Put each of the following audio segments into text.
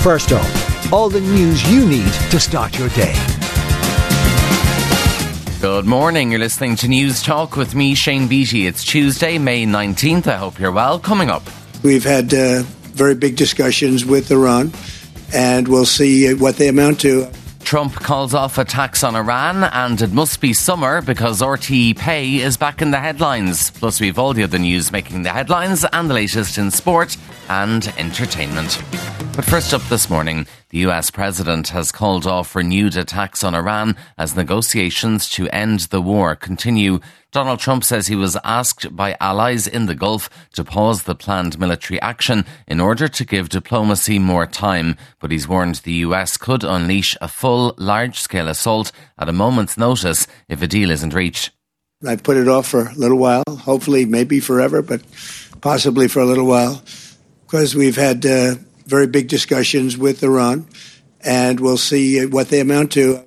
First up, all the news you need to start your day. Good morning, you're listening to News Talk with me, Shane Beattie. It's Tuesday, May 19th. I hope you're well. Coming up, we've had very big discussions with Iran, and we'll see what they amount to. Trump calls off a tax on Iran, and it must be summer because RTE Pay is back in the headlines. Plus, we've all the other news making the headlines and the latest in sport and entertainment. But first up this morning, the US president has called off renewed attacks on Iran as negotiations to end the war continue. Donald Trump says he was asked by allies in the Gulf to pause the planned military action in order to give diplomacy more time, but he's warned the US could unleash a full, large-scale assault at a moment's notice if a deal isn't reached. I've put it off for a little while, hopefully maybe forever, but possibly for a little while, because we've had very big discussions with Iran, and we'll see what they amount to.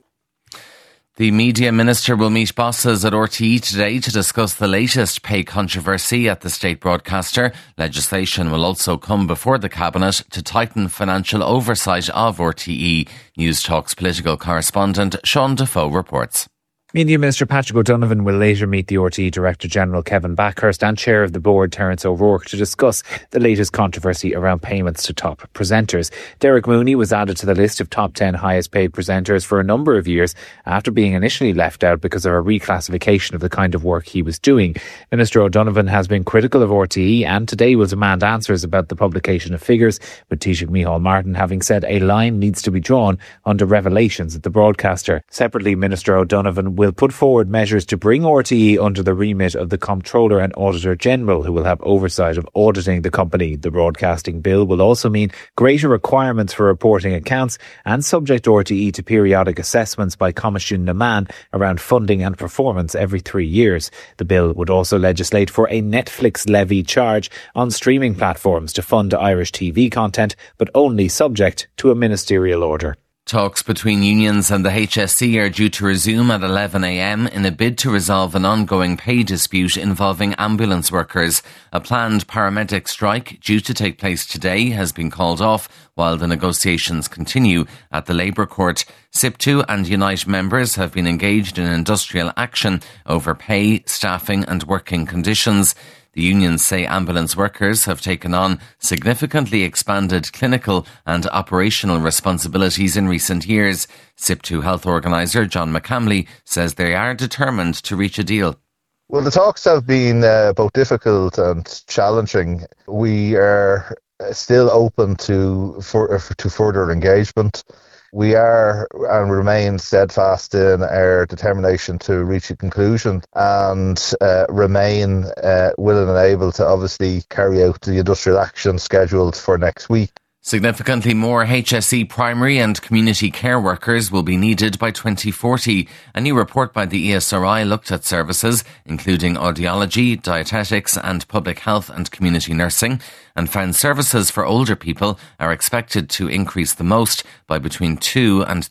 The media minister will meet bosses at RTE today to discuss the latest pay controversy at the state broadcaster. Legislation will also come before the cabinet to tighten financial oversight of RTE. News Talk's political correspondent Sean Defoe reports. Media Minister Patrick O'Donovan will later meet the RTE Director General Kevin Backhurst and Chair of the Board Terence O'Rourke to discuss the latest controversy around payments to top presenters. Derek Mooney was added to the list of top 10 highest paid presenters for a number of years after being initially left out because of a reclassification of the kind of work he was doing. Minister O'Donovan has been critical of RTE and today will demand answers about the publication of figures, with Taoiseach Micheál Martin having said a line needs to be drawn under revelations at the broadcaster. Separately, Minister O'Donovan will put forward measures to bring RTE under the remit of the Comptroller and Auditor General, who will have oversight of auditing the company. The broadcasting bill will also mean greater requirements for reporting accounts and subject RTE to periodic assessments by Coimisiún na Meán around funding and performance every 3 years. The bill would also legislate for a Netflix levy charge on streaming platforms to fund Irish TV content, but only subject to a ministerial order. Talks between unions and the HSE are due to resume at 11 a.m. in a bid to resolve an ongoing pay dispute involving ambulance workers. A planned paramedic strike due to take place today has been called off while the negotiations continue at the Labour Court. SIP2 and Unite members have been engaged in industrial action over pay, staffing and working conditions. The unions say ambulance workers have taken on significantly expanded clinical and operational responsibilities in recent years. SIP2 health organiser John McCamley says they are determined to reach a deal. Well, the talks have been both difficult and challenging. We are still open to further engagement. We are and remain steadfast in our determination to reach a conclusion and remain willing and able to obviously carry out the industrial action scheduled for next week. Significantly more HSE primary and community care workers will be needed by 2040. A new report by the ESRI looked at services, including audiology, dietetics and public health and community nursing, and found services for older people are expected to increase the most by between 2 and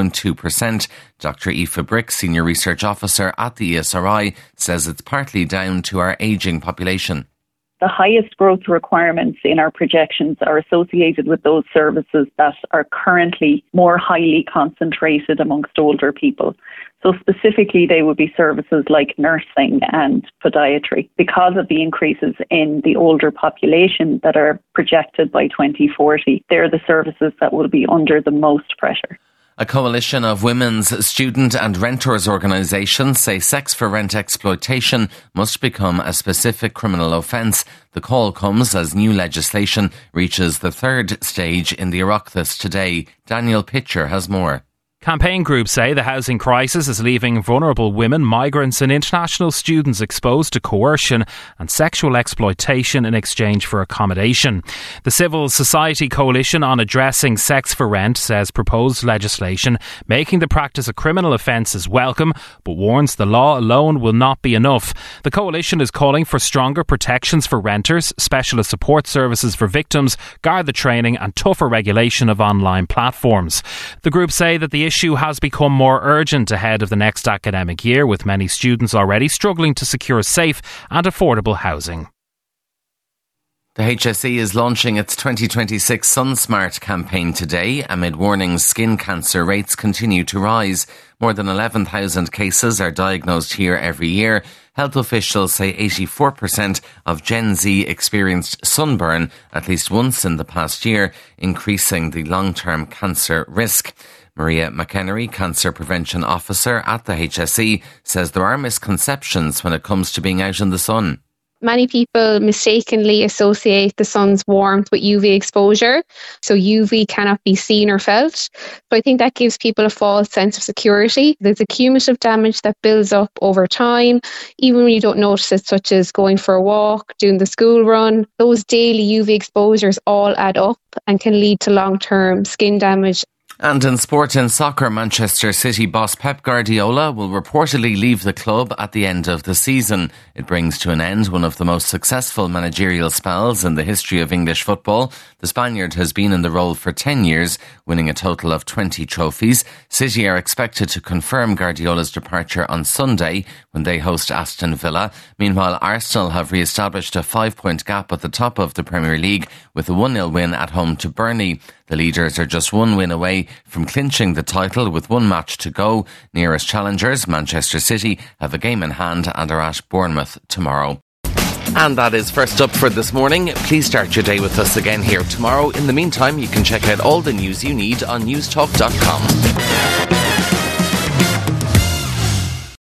3.2%. Dr. Aoife Brick, Senior Research Officer at the ESRI, says it's partly down to our ageing population. The highest growth requirements in our projections are associated with those services that are currently more highly concentrated amongst older people. So specifically, they would be services like nursing and podiatry. Because of the increases in the older population that are projected by 2040, they're the services that will be under the most pressure. A coalition of women's student and renters organisations say sex for rent exploitation must become a specific criminal offence. The call comes as new legislation reaches the third stage in the Oireachtas today. Daniel Pitcher has more. Campaign groups say the housing crisis is leaving vulnerable women, migrants and international students exposed to coercion and sexual exploitation in exchange for accommodation. The Civil Society Coalition on Addressing Sex for Rent says proposed legislation making the practice a criminal offence is welcome, but warns the law alone will not be enough. The coalition is calling for stronger protections for renters, specialist support services for victims, Garda training and tougher regulation of online platforms. The group say that the issue has become more urgent ahead of the next academic year, with many students already struggling to secure safe and affordable housing. The HSE is launching its 2026 SunSmart campaign today amid warnings skin cancer rates continue to rise. More than 11,000 cases are diagnosed here every year. Health officials say 84% of Gen Z experienced sunburn at least once in the past year, increasing the long-term cancer risk. Maria McHenry, Cancer Prevention Officer at the HSE, says there are misconceptions when it comes to being out in the sun. Many people mistakenly associate the sun's warmth with UV exposure, so UV cannot be seen or felt. So I think that gives people a false sense of security. There's a cumulative damage that builds up over time, even when you don't notice it, such as going for a walk, doing the school run. Those daily UV exposures all add up and can lead to long-term skin damage. And in sport and soccer, Manchester City boss Pep Guardiola will reportedly leave the club at the end of the season. It brings to an end one of the most successful managerial spells in the history of English football. The Spaniard has been in the role for 10 years, winning a total of 20 trophies. City are expected to confirm Guardiola's departure on Sunday when they host Aston Villa. Meanwhile, Arsenal have re-established a 5-point gap at the top of the Premier League with a 1-0 win at home to Burnley. The leaders are just one win away from clinching the title with one match to go. Nearest challengers, Manchester City, have a game in hand and are at Bournemouth tomorrow. And that is First Up for this morning. Please start your day with us again here tomorrow. In the meantime, you can check out all the news you need on newstalk.com.